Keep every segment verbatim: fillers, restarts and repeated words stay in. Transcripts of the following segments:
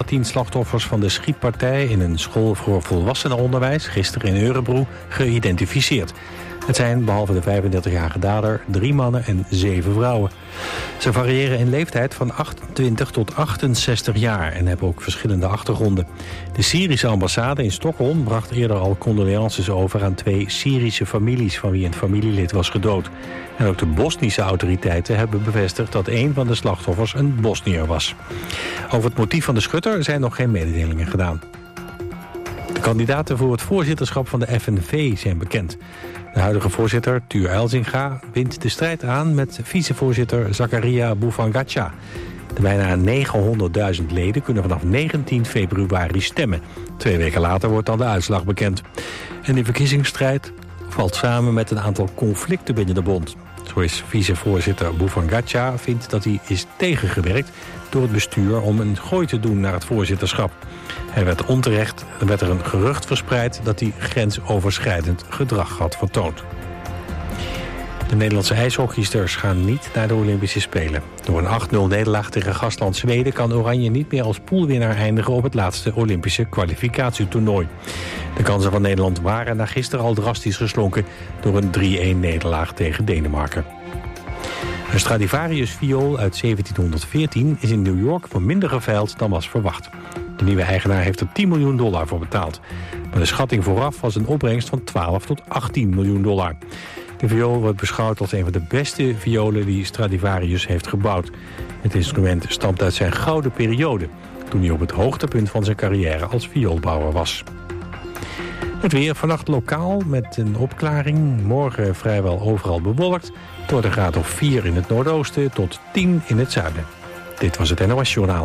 tien slachtoffers van de schietpartij in een school voor volwassenenonderwijs gisteren in Örebro geïdentificeerd. Het zijn, behalve de vijfendertigjarige dader, drie mannen en zeven vrouwen. Ze variëren in leeftijd van achtentwintig tot achtenzestig jaar en hebben ook verschillende achtergronden. De Syrische ambassade in Stockholm bracht eerder al condolences over aan twee Syrische families van wie een familielid was gedood. En ook de Bosnische autoriteiten hebben bevestigd dat een van de slachtoffers een Bosniër was. Over het motief van de schutter zijn nog geen mededelingen gedaan. De kandidaten voor het voorzitterschap van de F N V zijn bekend. De huidige voorzitter, Tuur Elzinga, wint de strijd aan met vicevoorzitter Zakaria Bouvangacha. De bijna negenhonderdduizend leden kunnen vanaf negentien februari stemmen. Twee weken later wordt dan de uitslag bekend. En die verkiezingsstrijd valt samen met een aantal conflicten binnen de bond. Zo is vicevoorzitter Bouvangacha vindt dat hij is tegengewerkt door het bestuur om een gooi te doen naar het voorzitterschap. Hij werd onterecht, er werd er een gerucht verspreid dat hij grensoverschrijdend gedrag had vertoond. De Nederlandse ijshockeysters gaan niet naar de Olympische Spelen. Door een acht nul nederlaag tegen gastland Zweden kan Oranje niet meer als poolwinnaar eindigen op het laatste Olympische kwalificatietoernooi. De kansen van Nederland waren na gisteren al drastisch geslonken door een drie-een nederlaag tegen Denemarken. Een Stradivarius-viool uit zeventienhonderdveertien is in New York voor minder geveild dan was verwacht. De nieuwe eigenaar heeft er tien miljoen dollar voor betaald. Maar de schatting vooraf was een opbrengst van twaalf tot achttien miljoen dollar. De viool wordt beschouwd als een van de beste violen die Stradivarius heeft gebouwd. Het instrument stamt uit zijn gouden periode, toen hij op het hoogtepunt van zijn carrière als vioolbouwer was. Het weer vannacht lokaal met een opklaring. Morgen vrijwel overal bewolkt. Door de graad of vier in het noordoosten tot tien in het zuiden. Dit was het N O S Journaal.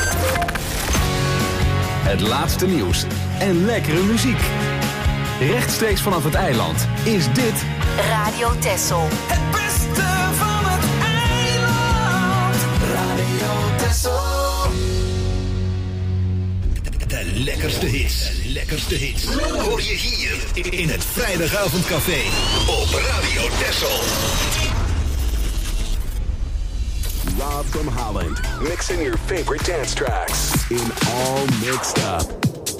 Het laatste nieuws en lekkere muziek. Rechtstreeks vanaf het eiland is dit Radio Texel. Het beste van het eiland. Radio Texel. De lekkerste hits. De lekkerste hits. Hoor je hier in het vrijdagavondcafé op Radio Texel. Rob from Holland, Mixing your favorite dance tracks in All Mixed Up.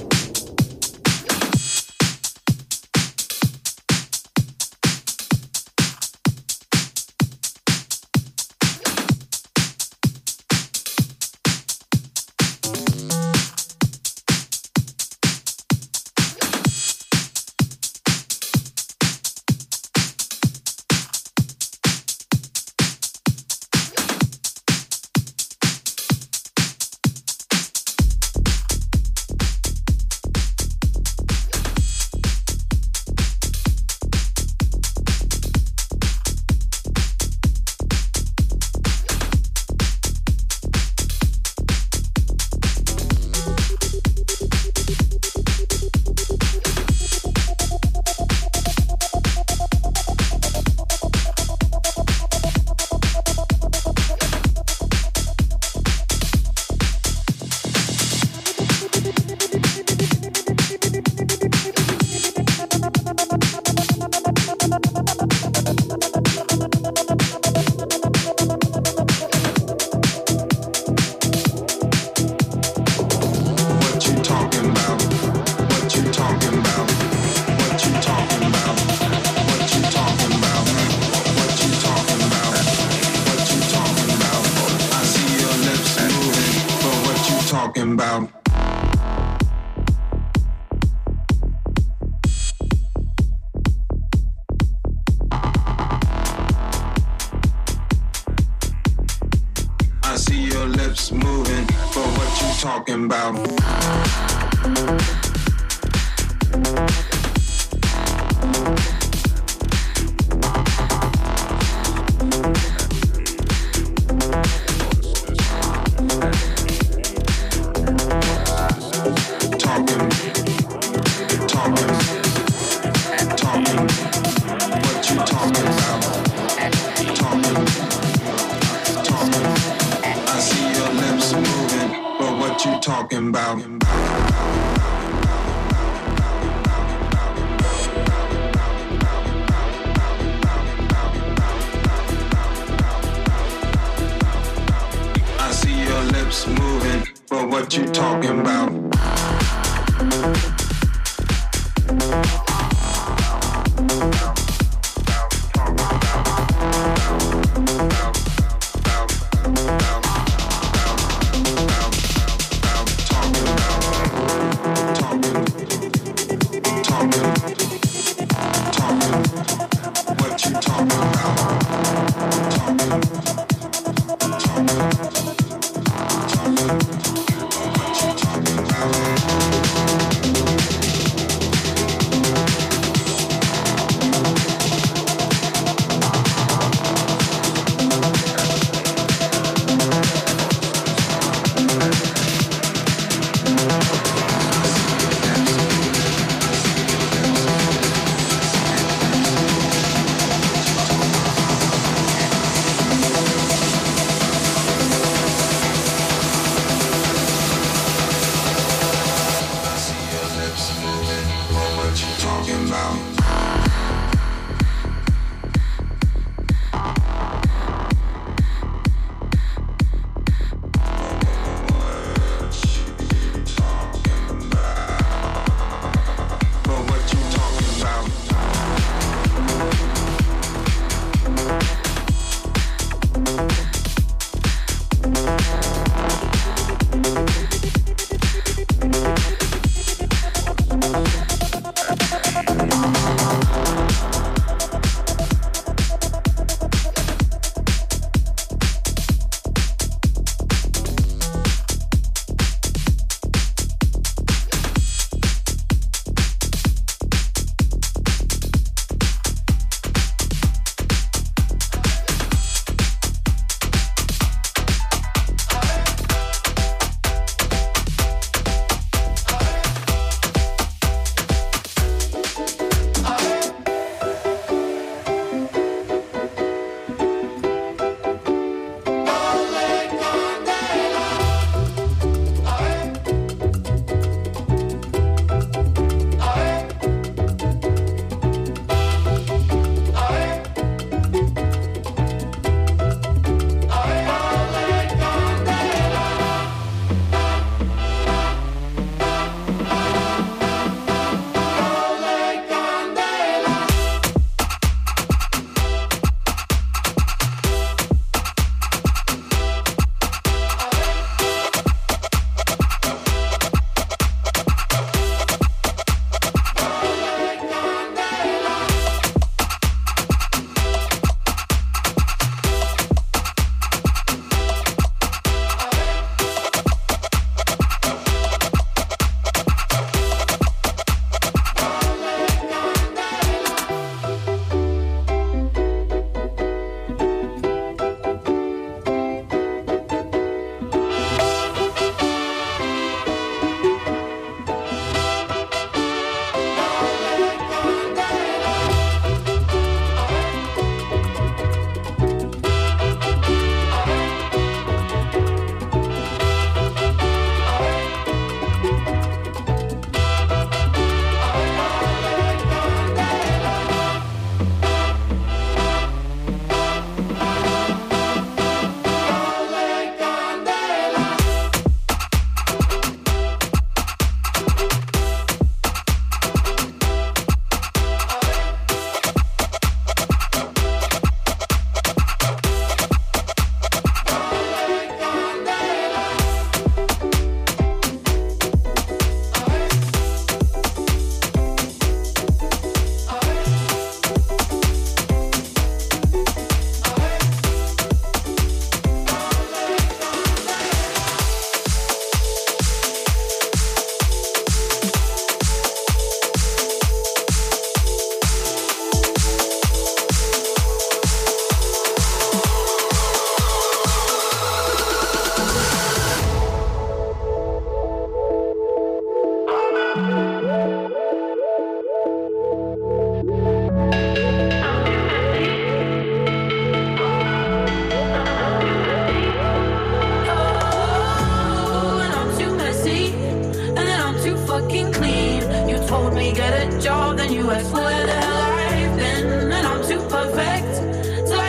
About. I see your lips moving, but what you talking about? Talking about. I see your lips moving, for what you talking about.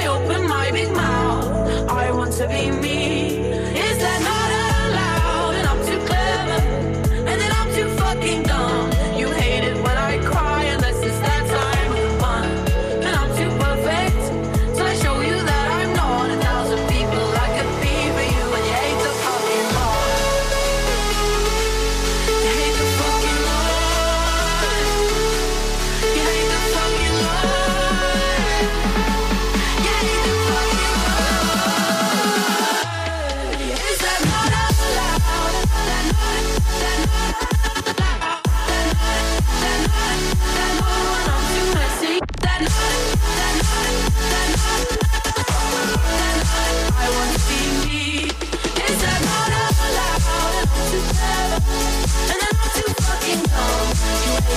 to be me. Is that not allowed? And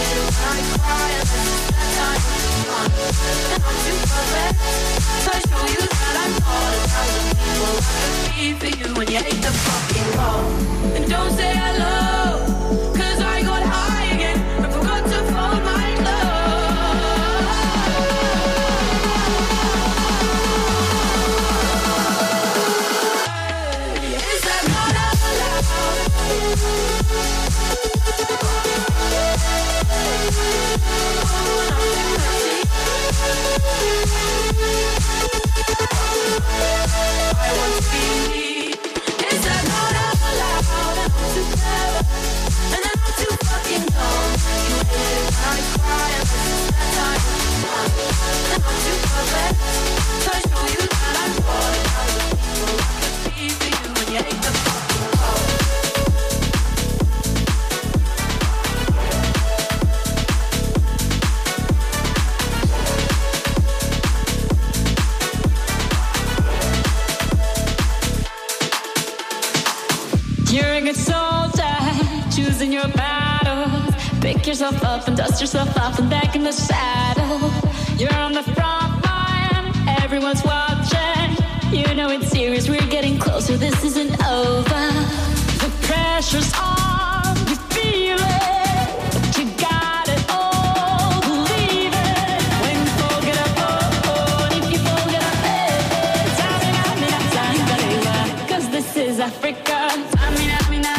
Yourself up and dust yourself off and back in the saddle. You're on the front line, everyone's watching. You know it's serious, we're getting closer, this isn't over. The pressure's on, you feel it, but you got it all, believe it. When you fall, get up, oh, oh, and if you fall, get up, eh, eh. Tamina, mina, tangalewa, cause this is Africa. Tamina, mina.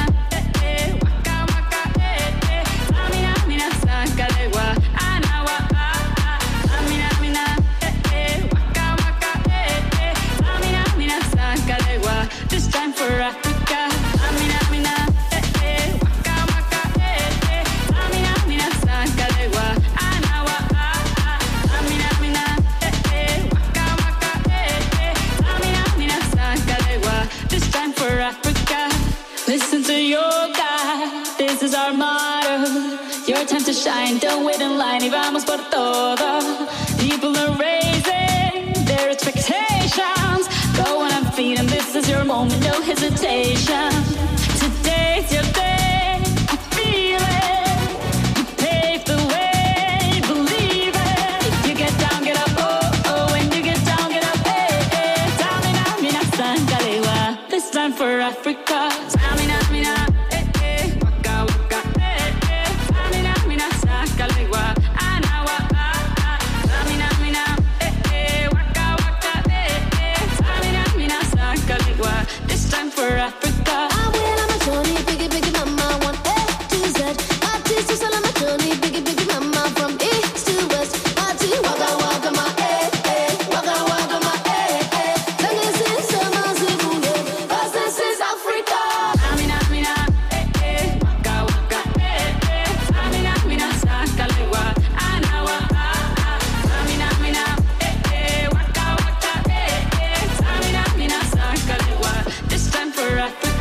This time for Africa. Amina, Amina, eh, eh, waka, waka, eh, eh. Amina, Amina, Sankalewa, Anawa, ah, ah. Amina, Amina, eh, eh, waka, waka, eh, eh. Amina, Amina, Sankalewa. This time for Africa. Listen to your God. This is our motto. Your time to shine. Don't wait in line. Y vamos por todo. People are raising their expectations. Go on and feed them, this is your moment, no hesitation. Today's your day, you feel it. You pave the way, believe it. If you get down, get up, oh, oh. When you get down, get up, hey, hey. Tamina, mina, sangalewa. This time for Africa. Tamina, mina, eh, eh. Waka, waka, eh, eh. Tamina, mina, sangalewa. Anawa, ah, ah. Tamina, mina, eh, eh. Waka, waka, eh, eh. Tamina, mina, sangalewa. This time for Africa. I will on my journey, biggie, biggie, mama, one A to Z. My teacher's all on my journey, biggie, biggie, mama, from east to west. My tea, waka, waka, my eh, eh, waka, waka, my eh, eh. This is summer, Zimbabwe, cause this is Africa. Amina, Amina, eh, eh, waka, waka, eh, eh. Amina, Amina, sangalewa, anawa, ah, ah. Amina, Amina, eh, eh, waka, waka, eh, eh. Amina, Amina, sangalewa. This time for Africa.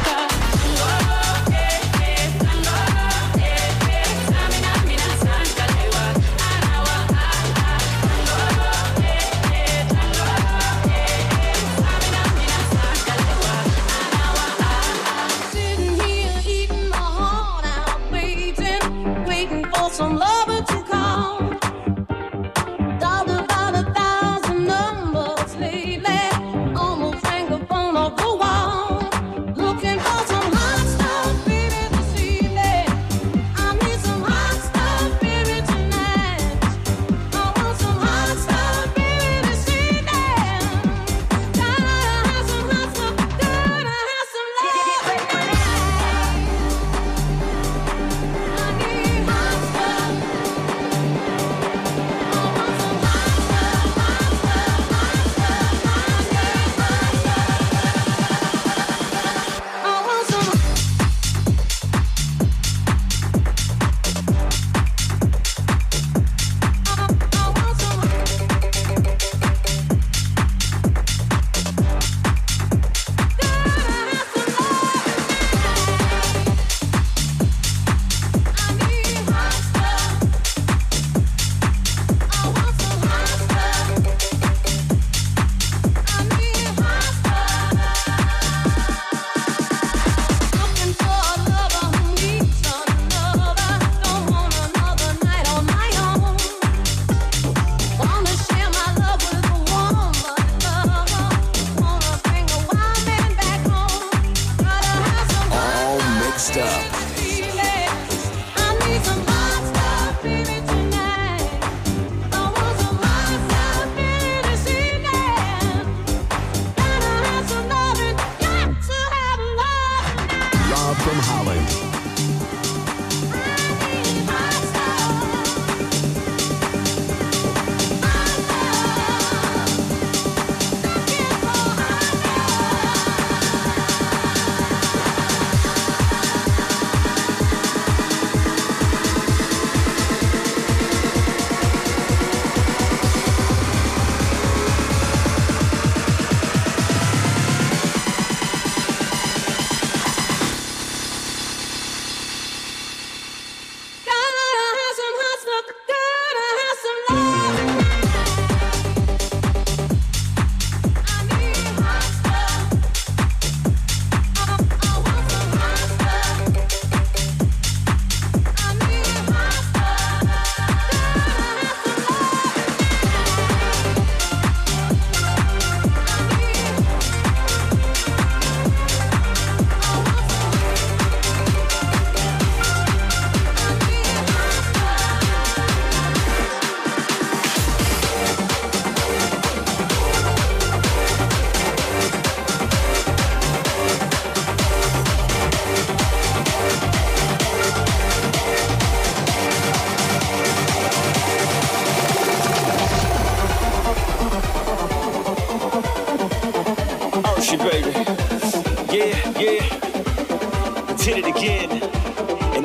Sitting here eating my heart out, waiting, waiting for some lover to come. Dialed about a thousand numbers lately, almost hang the phone off the wall. Looking for some hot stuff, baby, this evening. I need some hot stuff, baby, tonight. I want some hot stuff, baby, this evening. Gotta have some hot stuff, gotta have some love tonight. I need hot stuff.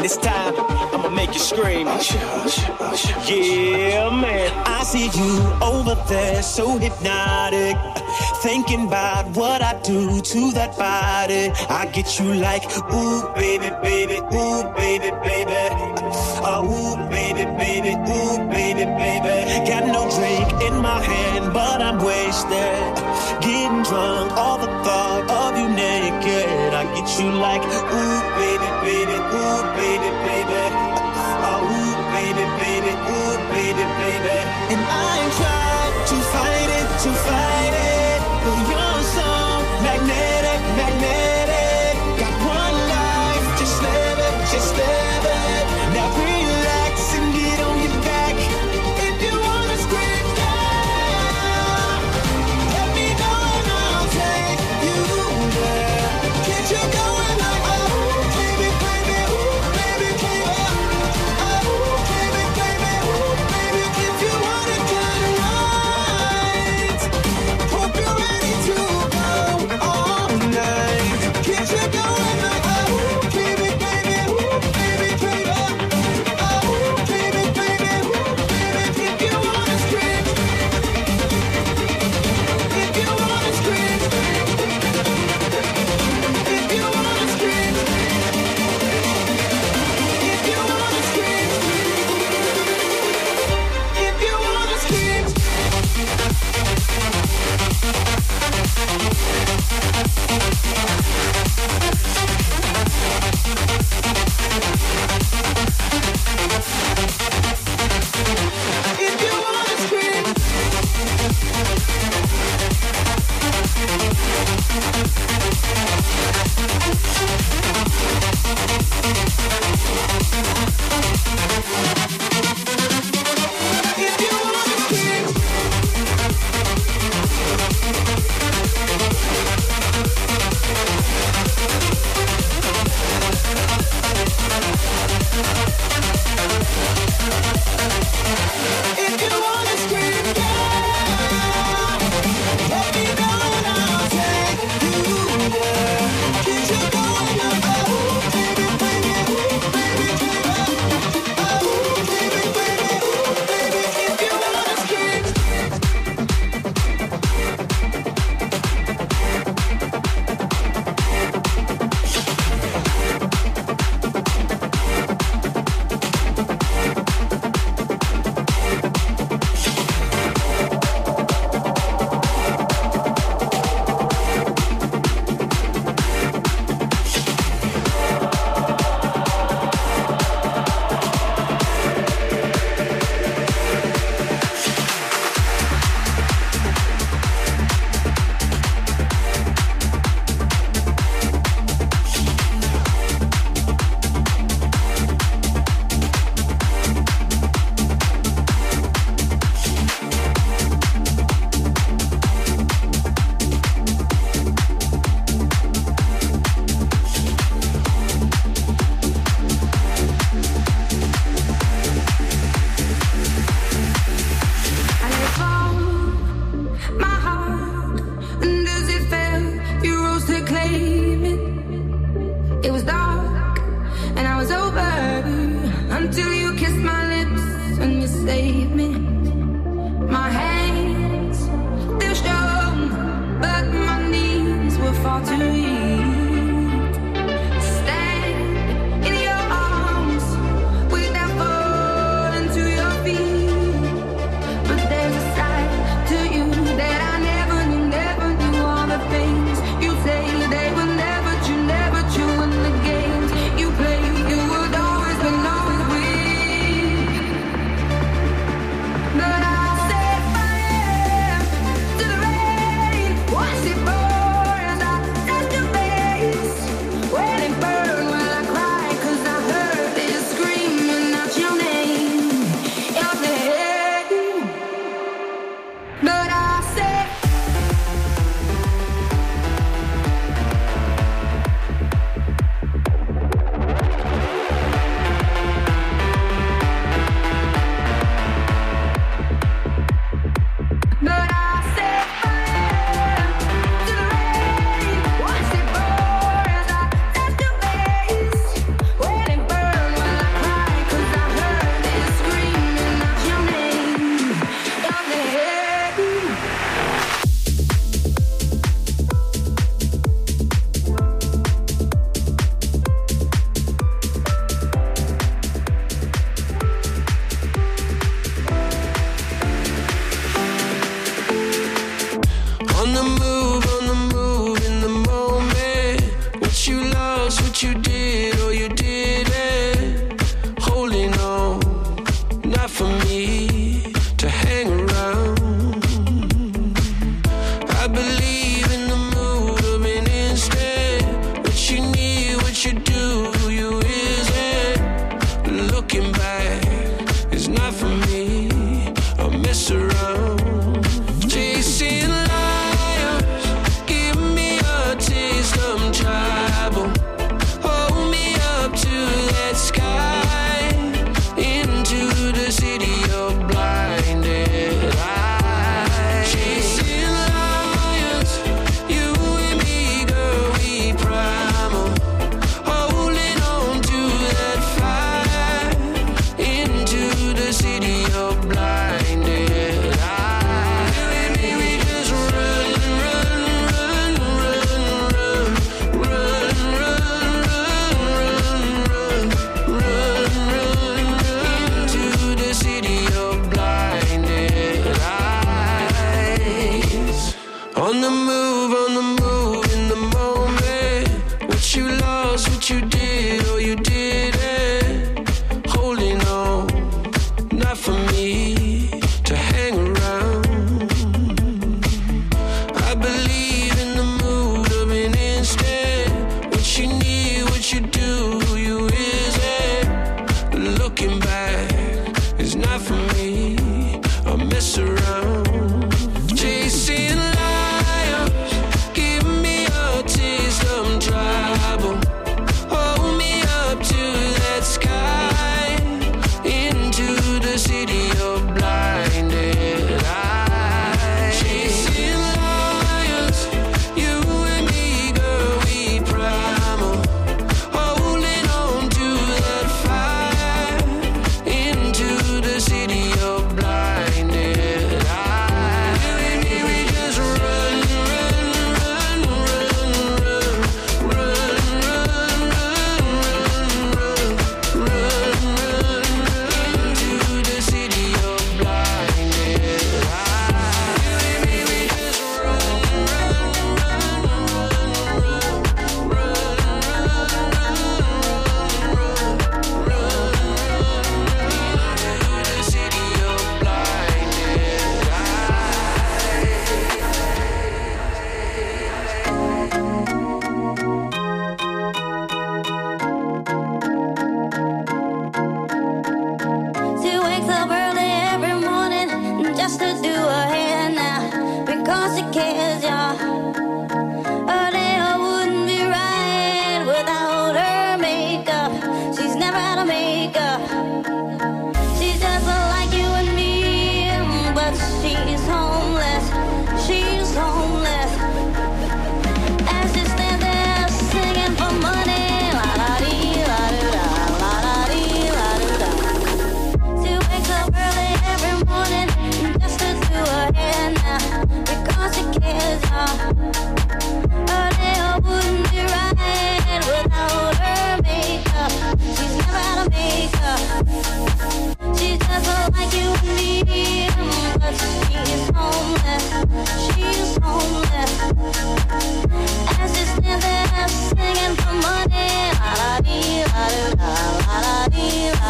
this time I'ma make you scream. Yeah, man. I see you over there, so hypnotic, thinking about what I do to that body. I get you like, ooh, baby, baby, ooh, baby, baby. Oh, ooh, baby, baby, ooh, baby, baby. Got no drink in my hand, but I'm wasted. Getting drunk, all the thought of you naked. I get you like, ooh, baby, baby, ooh, baby, baby. Oh, ooh, baby, baby, ooh, baby, baby. And I ain't tried to fight it, to fight it, but you're so magnetic, magnetic. Got one life, just live it, just live it. Now relax and get on your back. If you wanna scream, yeah, let me know and I'll take you there. Get you going like, oh, baby, baby,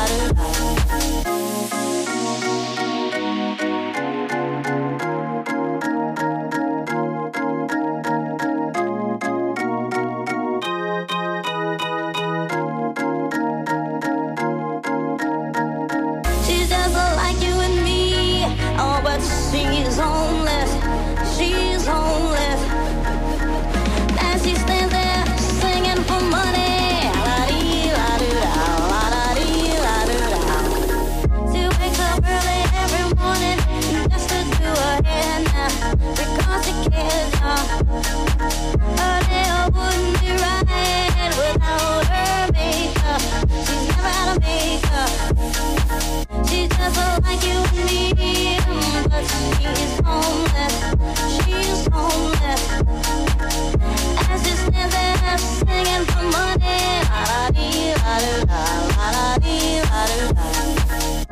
She's just like you and me, oh, but she's homeless, she's homeless. And she stands there singing for money. La-dee-la-doo-da, la-da-dee-la-doo-da. She wakes up early every morning just to do her hair now, because she cares, y'all. Her day wouldn't be right without her makeup. She's never out of makeup. She's just like you and me, but she's homeless, she's homeless. And she stands there singing for money. La-da-dee-la-doo-da, la-da-dee-la-doo-da.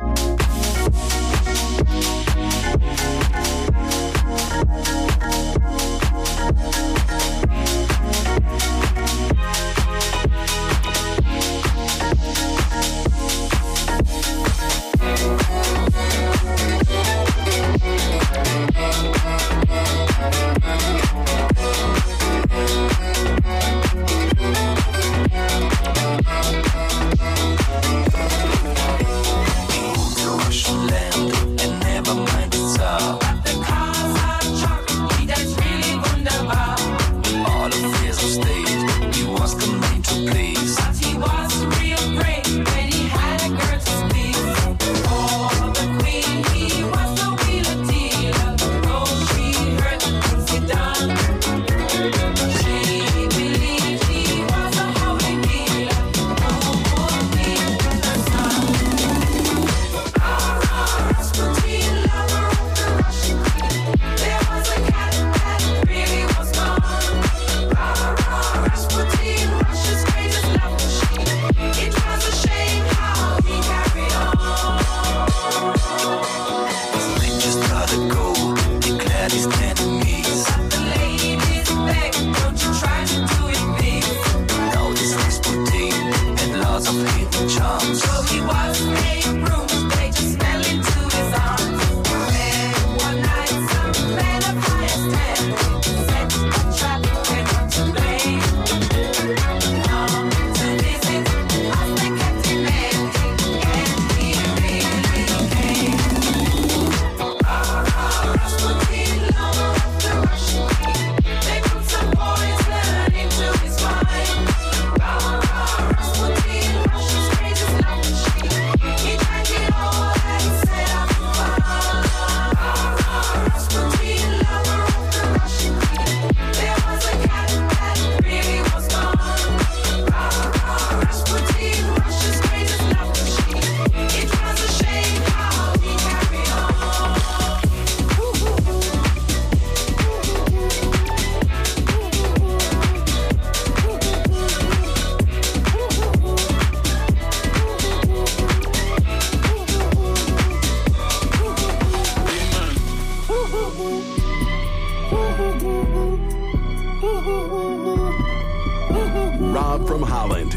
Rob from Holland.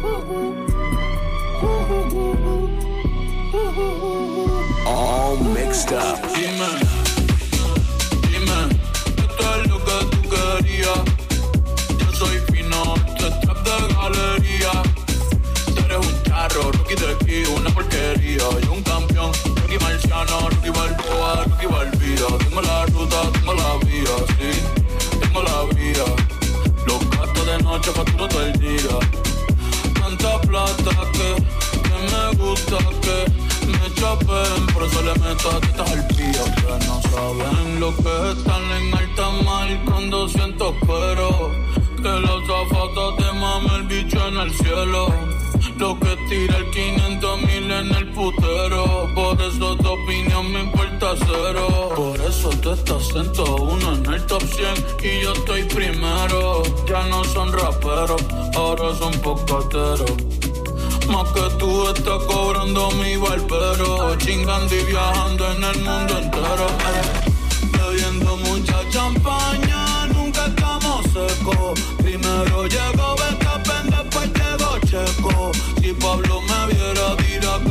All mixed up. Dime, dime, esto es lo que tú querías. Yo soy fino, esto es trap de galería. Tú eres un charro, Rocky de aquí, una porquería. Yo un campeón, Rocky Marciano, Rocky Balboa, Rocky Balbía. Tengo la ruta, tengo la vía, sí, tengo la vía. Los gastos de noche facturo todo el día. Tanta plata que, que me gusta que me chapen, por eso le meto a tetas al pío. Que no saben lo que están en alta mar cuando siento cuero. Que los zapatos te mame el bicho en el cielo. Lo que tira el quinientos mil en el putero. Por eso tu opinión me importa cero. Por eso tú estás ciento uno en el top cien y yo estoy primero. Ya no son raperos, ahora son pocateros. Más que tú estás cobrando mi barbero. Chingando y viajando en el mundo entero. Bebiendo mucha champaña, nunca estamos secos. Primero llegó Verstappen, después llegó Checo. Si Pablo me viera, dirá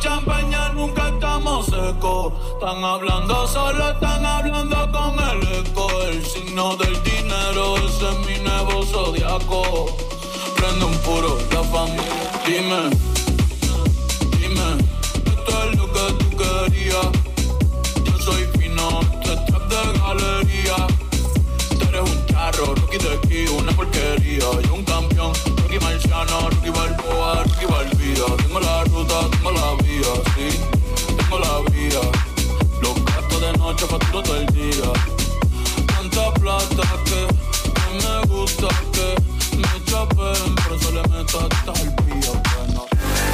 champaña, nunca estamos secos. Están hablando solo, están hablando con el eco. El signo del dinero, ese es mi nuevo zodiaco. Prende un puro, la familia. Dime, dime, esto es lo que tú querías. Yo soy fino, esto es trap de galería. Tú eres un charro, Rocky de aquí, una porquería. Yo un campeón, Rocky Marciano, Rocky Balboa, Rocky Balbía. Tengo la ruta, tengo la vía, sí, tengo la vía. Los gastos de noche, facturo todo el día. Tanta plata que no me gusta que me chapen, pero se le meto hasta el pío, bueno.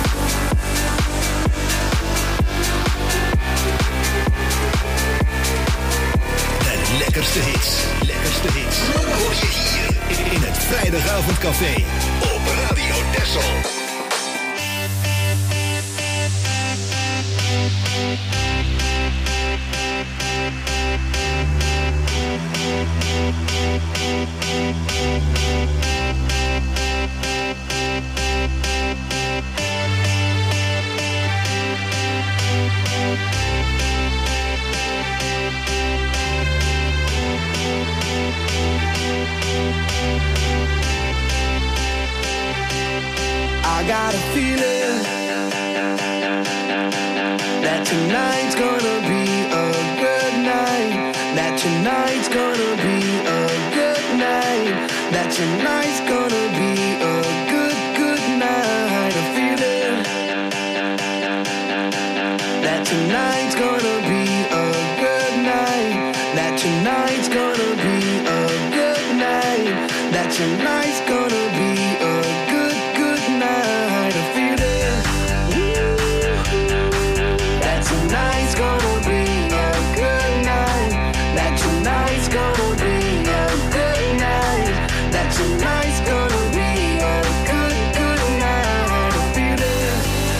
De lekkerste hits, lekkerste hits. Hoor je hier in het Vrijdagavondcafé op Radio Texel. I got a feeling that tonight's gonna be a good night. That tonight's gonna be a good night. That tonight's gonna be a good, good night. A feeling that tonight's gonna be a good night. That tonight's gonna be a good night. That tonight's gonna be a good, good night. A feeling that tonight's gonna be a good night. That tonight's gonna be a good night. That tonight's gonna be a good, good night. A feeling.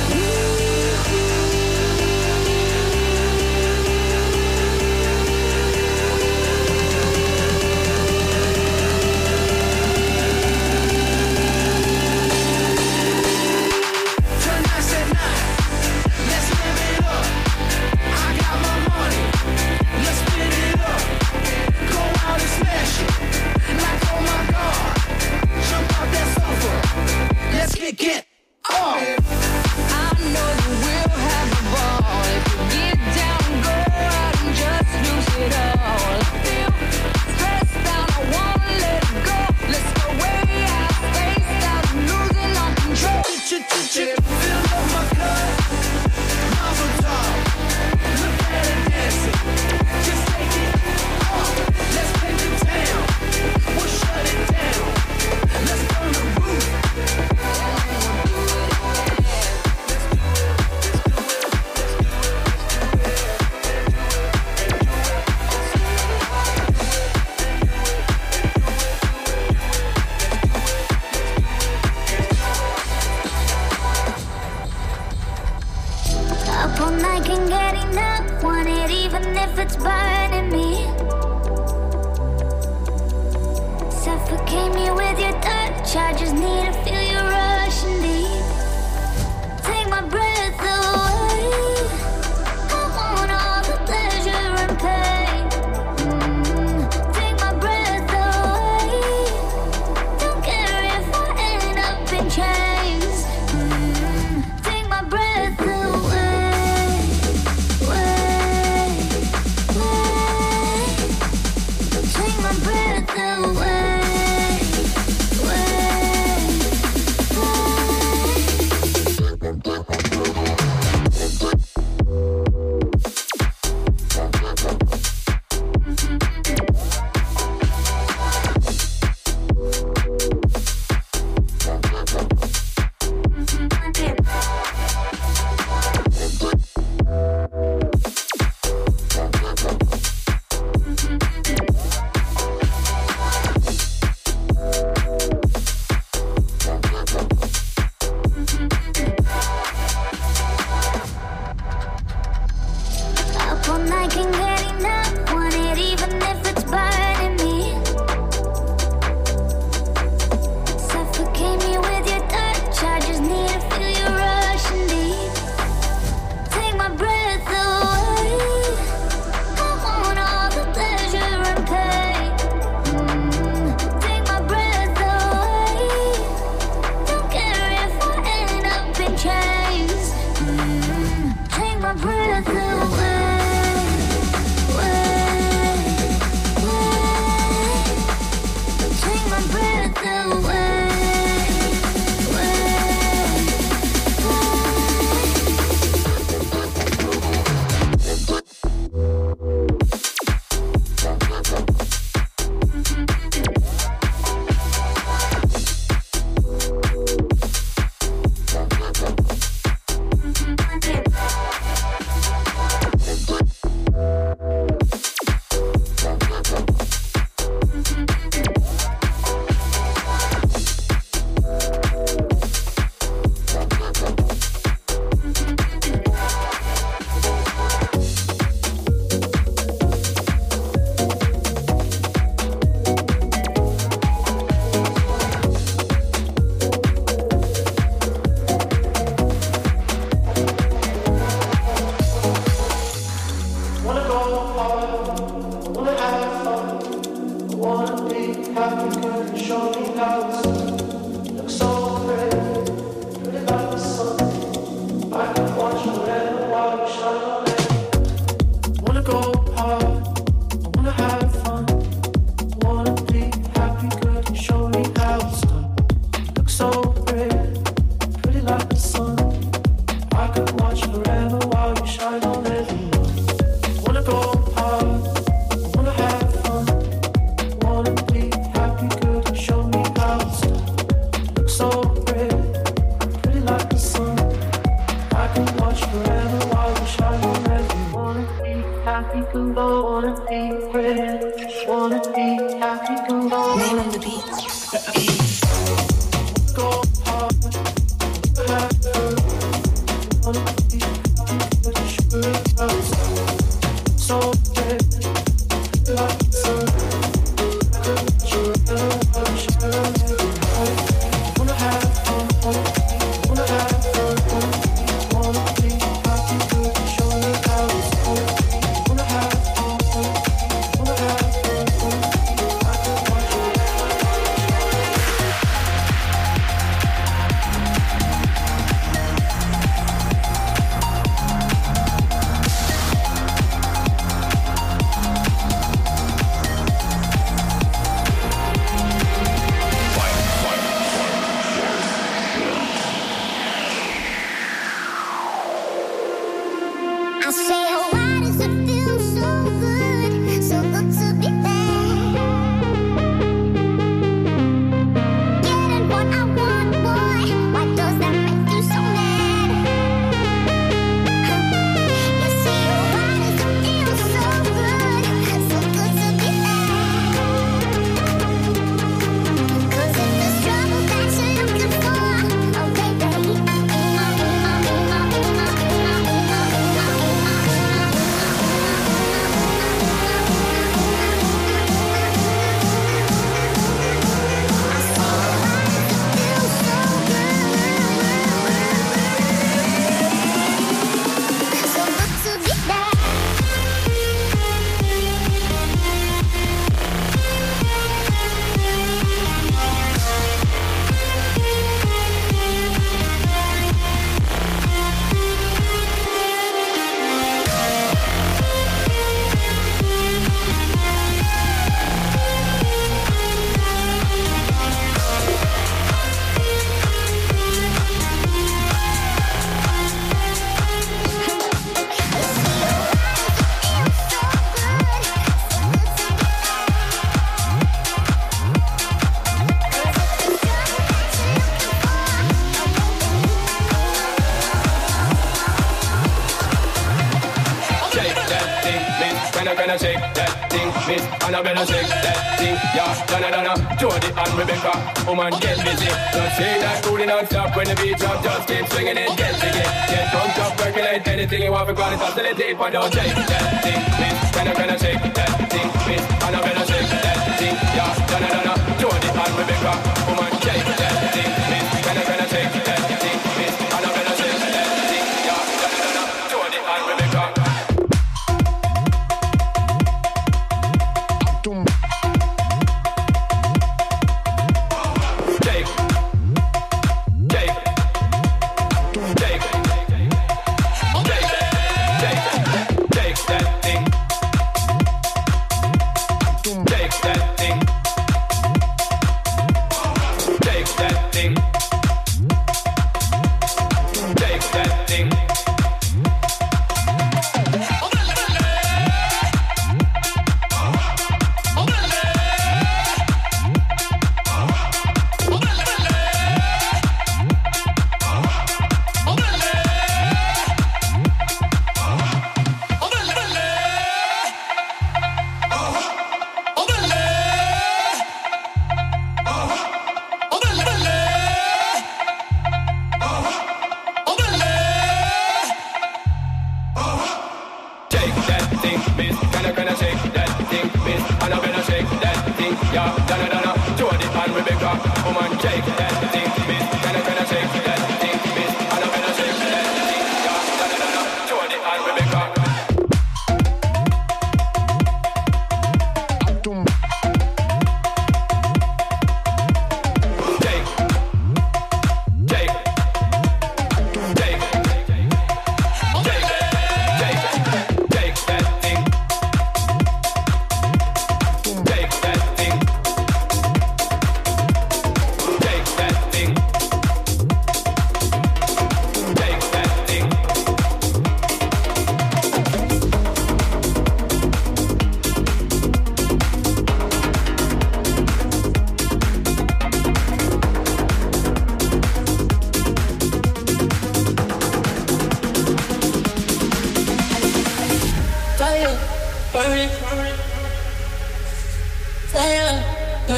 Tonight's the night. Let's live it up. I got my money. Let's split it up. Go out and smash it. Like, oh my God. Jump out that sofa. Let's kick it off. I know you will have a ball if you get down, go out and just lose it all. I feel stressed out, I wanna let it go. Let's go way out, spaced out, losing all control. Fill up my cup. Mazel tov. Look at her dancing. Just take it off. Let's paint the town. We'll shut it down. Let's burn the roof. Up all night, can get enough. Want it even if it's burning me. Suffocate me with your touch. I just need to feel you rushing deep. Take my breath away. I want all the pleasure and pain. Mm, take my breath away. Don't care if I end up in chains. Mm, take my breath away. Way, way. Take my breath away. Way. Can I shake that thing, Miss Annabella shake that thing, yeah, Donna Donna, Jody and Rebecca, woman get busy. Don't say that booty non-stop when the beat drop, just keep swinging it, get jiggy. Get drunk up, percolate anything you want for quality, facilitate, but don't shake that thing, Miss Can I can I shake that thing, Miss Annabella shake that thing, yeah, Donna Donna, Jody and Rebecca, woman shake that thing, Miss Can I can I shake that thing, Miss Annabella shake that thing, yeah, Donna Donna, Jody and Rebecca.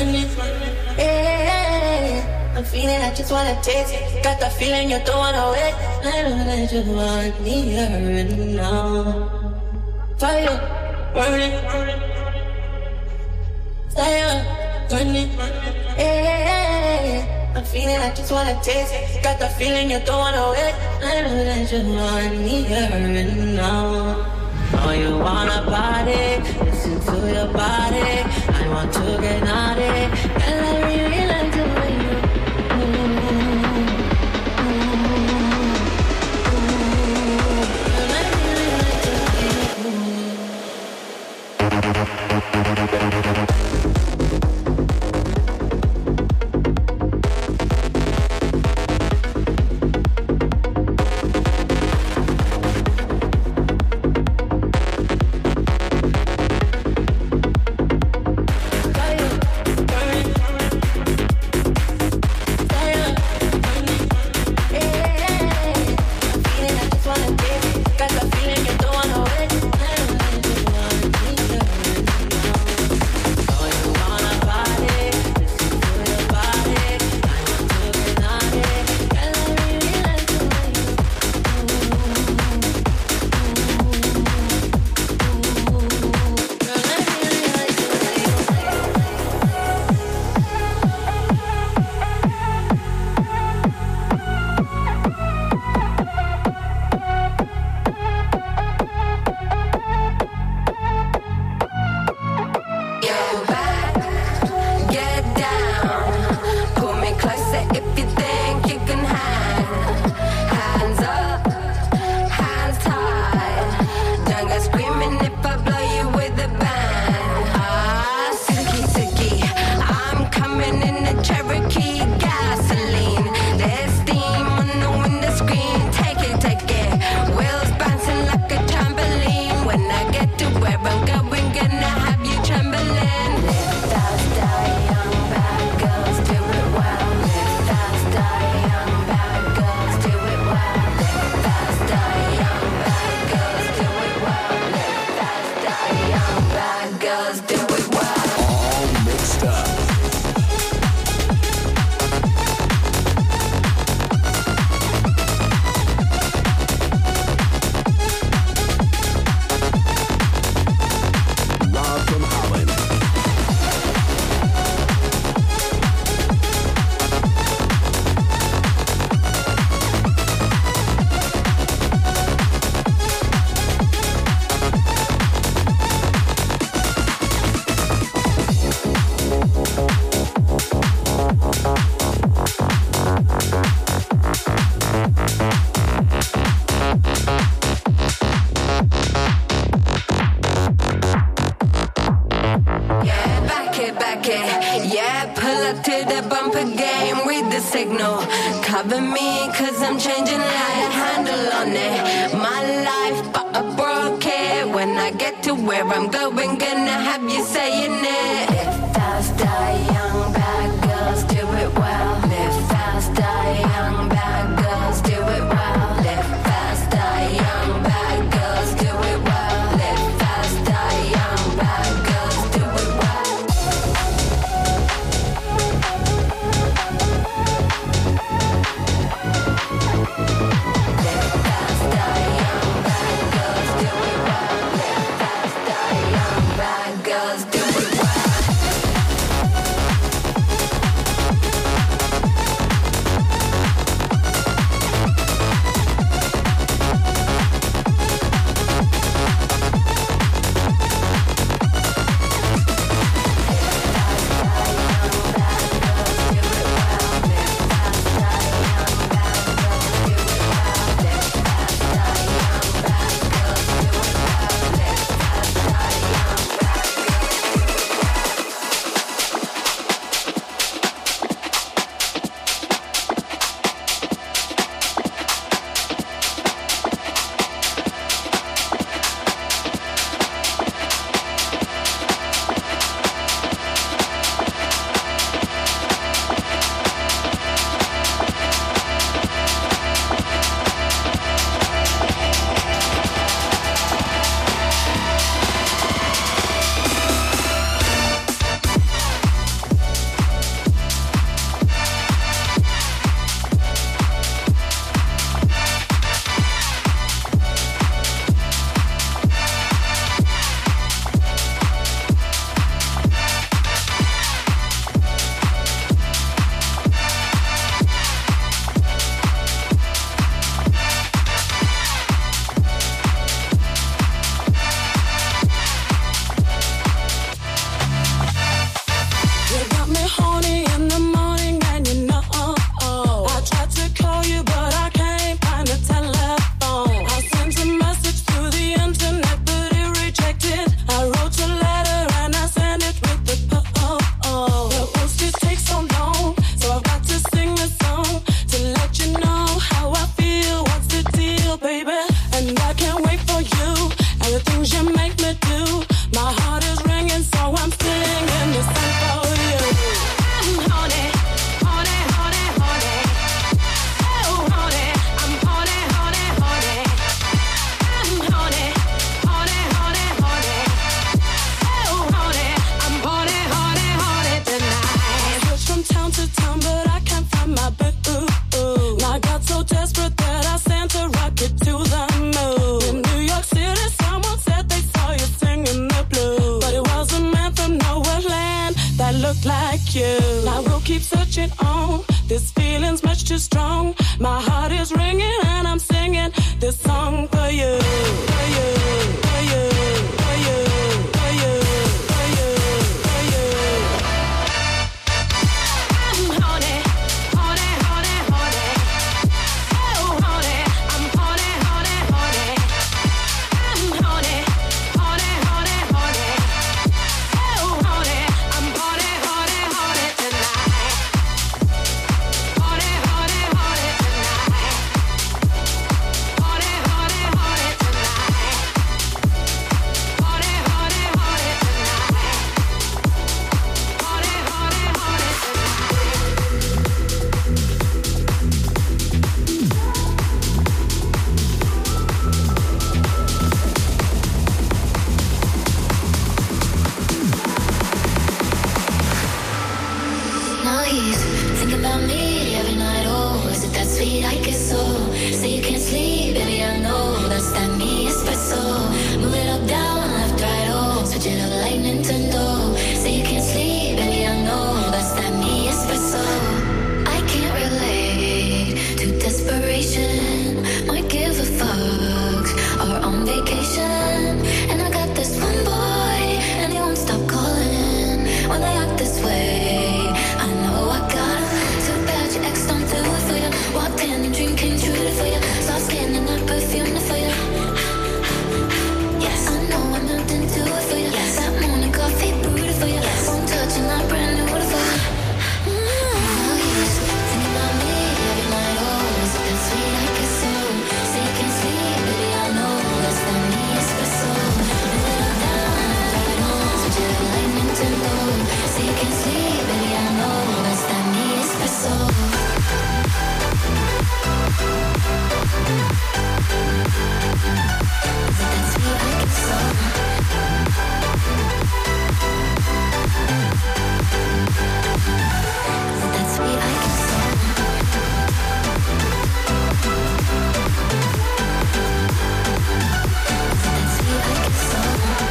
running. Yeah, I'm feeling, I just wanna taste it. Got the feeling you don't wanna wait. I know that you want me here now. Fire, burning. Fire, burning. Yeah, I'm feeling, I just wanna taste it. Got the feeling you don't wanna wait. I know that you want me here now. Oh, you wanna party, listen to your body. I want to get naughty, and I really like the way you move. And I really like the way you move. Cover me, cause I'm changing like a handle on it. My life, but I broke it. When I get to where I'm going, gonna have you saying it. Live fast, die young, bad girls do it well. Live fast, die young, bad girls do it well. Live fast, die young, bad girls do it well. Live fast, die young, bad girls do it well. Live fast, die young, bad girls do it well. Live fast, die young, bad girls do it well. will keep searching on. This feeling's much too strong. My heart is ringing and I'm singing this song for you, for you, for you, for you, for you, for you, for you. I'm horny, horny, horny, horny. Oh, horny, I'm horny, horny, horny. I'm horny, horny, horny, horny. Oh, horny, I'm horny, horny, horny tonight. Horny, horny, horny tonight. Horny, horny, horny tonight. Horny, horny, horny tonight. Horny, horny, horny Now he's thinking about me every night. Oh, is it that sweet? I guess so. Say you can't sleep, baby. I know that's that me espresso. Move it up, down, left, right. Oh, switch it up like Nintendo. Say you can't sleep, baby. I know that's that me espresso. I can't relate to desperation. Might give a fuck. Or on vacation, and I got this one boy, and he won't stop calling when they act this way. I know I got him. Too bad your ex don't do it for you. Walked in and dream came true for you. Soft skin and I perfumed it for you. Yes, I know I'm nothing to it for you. Yes, that morning coffee brewed it for you. Yes, one touch and I brand new it for you. Now he's thinking about me every night. Oh, is it that sweet? I guess so. Say you can't sleep, baby. I know that's that me espresso. Move it up, down, right on. Switch it up like Nintendo. Say you can't sleep, baby. I know that's that me espresso. Is it that sweet? I guess so. Is it that sweet? I guess so. Is it that sweet? I guess so.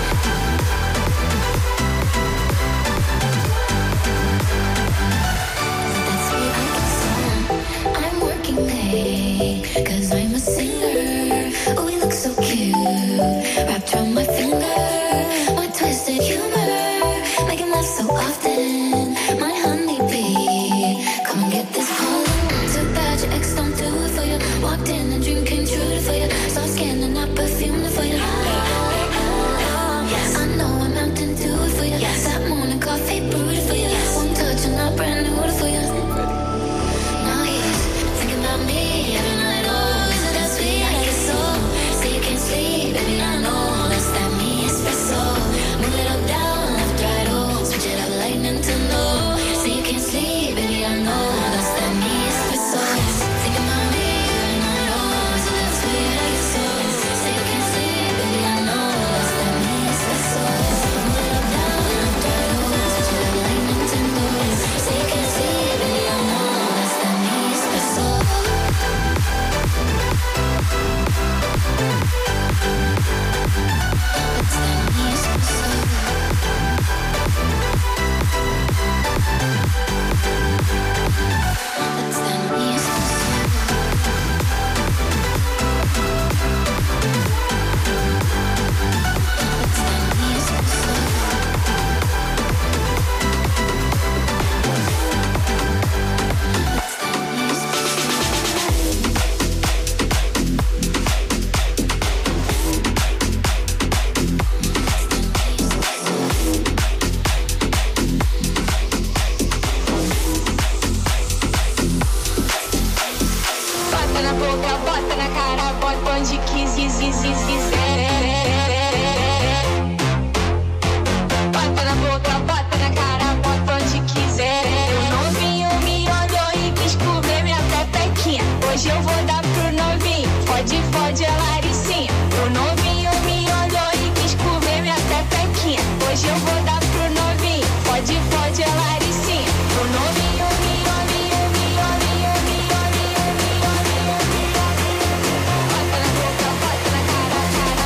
Is it that sweet? I guess so. I'm working late, cause I'm a singer. Oh, we look so cute, wrapped around my finger. My twisted humor, make him laugh so often. My honeybee, come and get this pollen. Too bad your ex don't do it for you. Walked in and dream came true for you. Soft skin and I perfumed it for you. Yes, I know I'm out to do it for you. Yes, that morning coffee brewed it for you. One touch and I brand new it for you. Now he's thinking about me every night. Oh, is it that sweet? I guess so. Say you can't sleep, baby. I know that's that me espresso. Move it up, down, left, right. Oh, switch it up like Nintendo. Say you can't sleep, baby. I know that's that me espresso. Thinking about me every night. Oh, is it that sweet? I guess so. Say you can't sleep, baby. I know that's that me espresso. Move it up, down, left, right. Oh, switch it up like Nintendo. Say you can't sleep, baby. I know that's that me espresso. That's that me espresso. That's that me espresso. That's that me espresso. That's that me Bota na boca, bota na cara, bota onde quiser. Bota na boca, bota na cara, bota onde quiser. O novinho me olhou e quis comer minha pepequinha. Hoje eu vou dar pro novinho, fode, fode a Laricinha. O novinho me olhou e quis comer minha pepequinha. Hoje eu vou dar pro novinho, fode, fode a Laricinha. O novinho me olhou, me olhou, me olhou, me olhou, me olhou. Bota na boca, bota na cara, cara.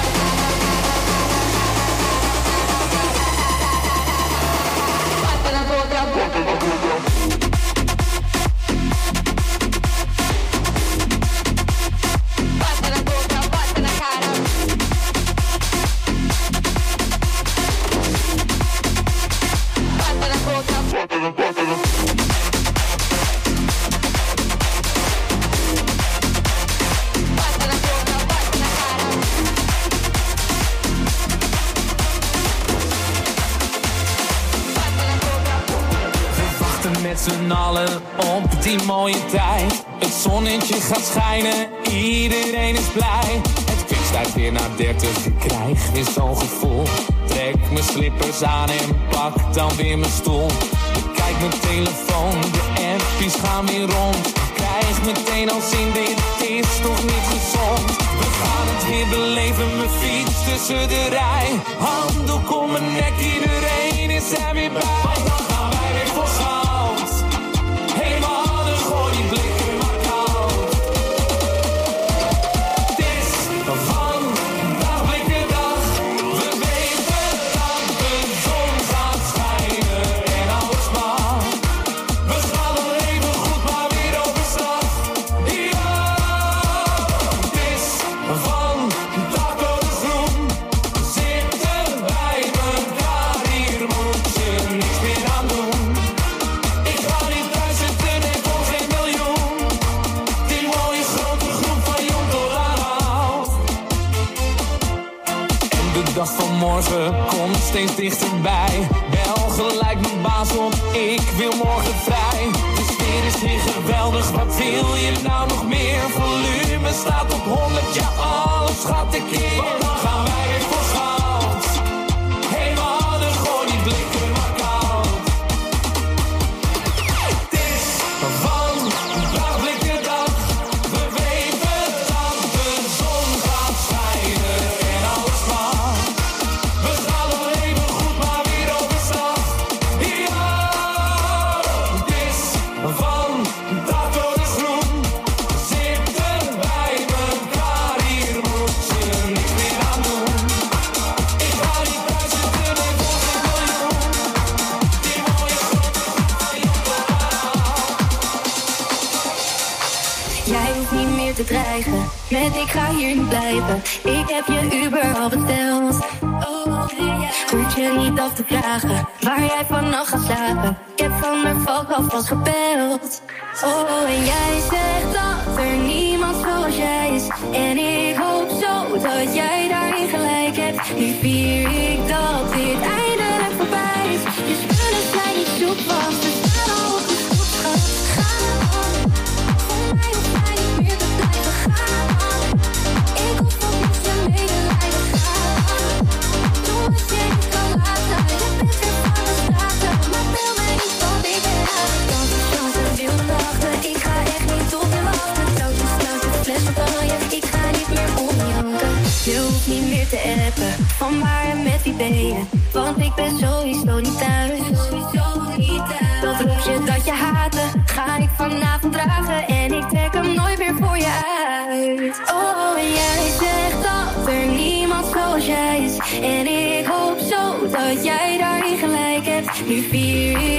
met z'n allen op die mooie tijd. Het zonnetje gaat schijnen, iedereen is blij. Het kwik stijgt weer naar dertig, ik krijg weer zo'n gevoel. Trek mijn slippers aan en pak dan weer mijn stoel. Kijk mijn telefoon, de appjes gaan weer rond. Krijg meteen al zin, dit is toch niet gezond. We gaan het weer beleven, mijn fiets tussen de rij. Handdoek om mijn nek, iedereen is er weer bij. Want dan gaan wij weer voor goud. Hey mannen, gooi die blikken maar koud. Het is van dag blikken dag. We weten dat de zon gaat schijnen en alles mag. We gaan al even goed, maar weer overstag. Ja, het is van dakloze groen. Zitten wij elkaar, hier moet je niks meer aan doen. Ik ga niet thuis zitten en voor geen miljoen. Die mooie grote groep van jong tot oud. En de dag van morgen komt steeds dichterbij. Bel gelijk mijn baas op, ik wil morgen vrij. De sfeer is hier geweldig, wat wil je nou nog meer? Volume staat op honderd, ja alles gaat tekeer. Want dan gaan wij weer voor goud. Hey mannen, gooi die blikken maar koud. Het is van dag blikken dag. We weten dat de zon gaat schijnen en alles mag. We gaan al even goed, maar weer overstag. Ja, het is van dakloze groen. Zitten wij elkaar, hier moet je niks meer aan doen. Ik ga niet thuis zitten en voor geen miljoen. Die mooie grote groep van jong tot oud. Jij hoeft niet meer te dreigen met ik ga hier niet blijven. Ik heb je Uber al besteld. Hoef je niet af te vragen waar jij vannacht gaat slapen. Ik heb van mijn valk alvast gebeld. Oh, en jij zegt dat er niemand zoals jij is. En ik hoop zo dat jij daarin gelijk hebt. Nu vier ik dat dit eindelijk voorbij is. Je spullen zijn niet zoek, want we staan al op de stoep, schat. Ga naar mannen, voor mij hoef jij niet meer te blijven. Ga naar mannen, ik hoef ook niet je medelijden. Ga naar mannen, doe als je niet kan laten. Je bent weer van de straten, maar bel mij niet, want ik ben aan de kant. De chance wil wachten, ik ga echt niet op je wachten. Touwtjes, sluit de fles champagne, ik ga niet meer omjanken. Je hoeft niet meer te appen, van waar en met wie ben je? Want ik ben sowieso niet thuis. Sowieso niet thuis. Dat roepje dat je haatte, ga ik vanavond dragen. En ik trek hem nooit meer voor je uit. Oh, en jij zegt dat er niemand zoals jij is. En ik hoop zo dat jij daarin gelijk hebt. Nu vier ik